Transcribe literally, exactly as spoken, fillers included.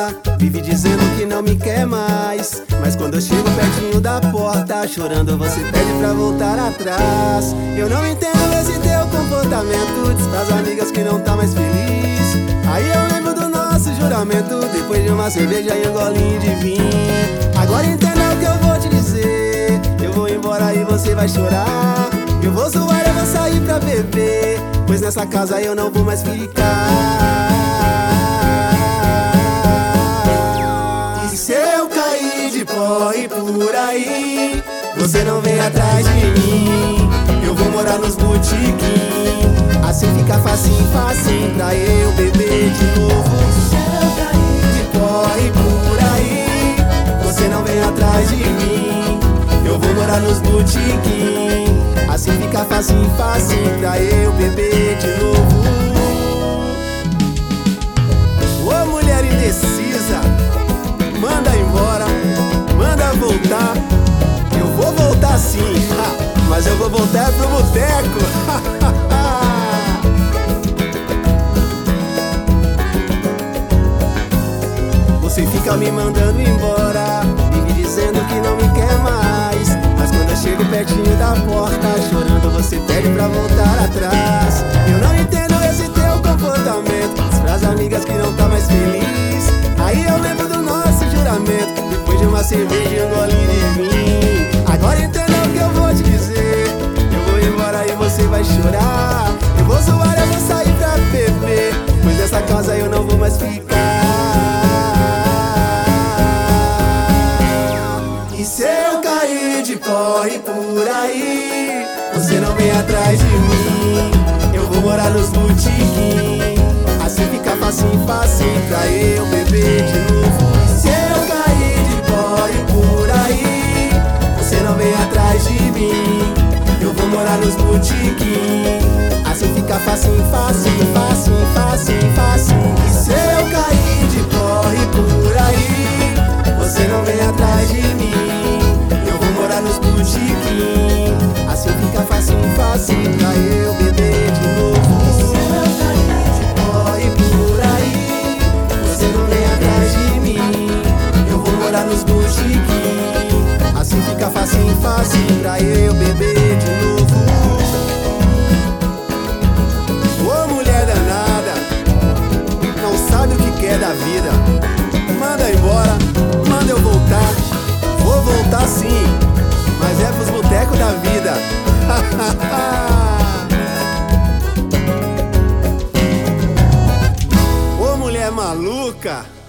vive dizendo que não me quer mais, mas quando eu chego pertinho da porta, chorando você pede pra voltar atrás. Eu não entendo esse teu comportamento, diz pras amigas que não tá mais feliz. Aí eu lembro do nosso juramento, depois de uma cerveja e um golinho de vinho. Agora entenda o que eu vou te dizer, eu vou embora e você vai chorar. Eu vou zoar, eu vou sair pra beber, pois nessa casa eu não vou mais ficar. E se eu cair de porre por aí, você não vem atrás de mim. Eu vou morar nos botiquim, assim fica facinho, facinho pra eu beber de novo. Se eu cair de porre por aí, você não vem atrás de mim. Eu vou morar nos botiquim, assim fica facinho, facinho pra eu beber de novo. Ô mulher indecisa, manda embora, manda voltar. Eu vou voltar sim, mas eu vou voltar pro boteco. Você fica me mandando embora, vive dizendo que não me quer mais, mas quando eu chego pertinho da porta, chorando você pede pra voltar atrás. Eu não entendo esse teu comportamento, diz pras amigas que não tá mais feliz. Aí eu lembro do nosso juramento, depois de uma cerveja e um golinho de vinho. Agora entenda o que eu vou te dizer, eu vou embora e você vai chorar. Eu vou zoar, eu vou sair pra beber, pois nessa casa eu não vou mais ficar. E se eu cair de porre por aí, você não vem atrás de mim. Eu vou morar nos botiquim, assim fica facinho, facinho pra eu beber de novo. E se eu cair de porre por aí, você não vem atrás de mim. Eu vou morar nos botiquim, assim fica facinho, facinho, facinho, facinho, facinho. E se eu cair de porre por aí, você não vem atrás de mim. Eu vou morar nos botiquim, assim fica facinho, facinho pra eu beber de novo. E se eu cair de porre por aí, você não vem atrás de mim. Eu vou morar nos botiquim, assim fica facinho, facinho pra eu beber de novo. Ô mulher danada, não sabe o que quer da vida, manda embora, manda eu voltar. Vou voltar sim, mas é pros botecos da vida. Ô mulher maluca.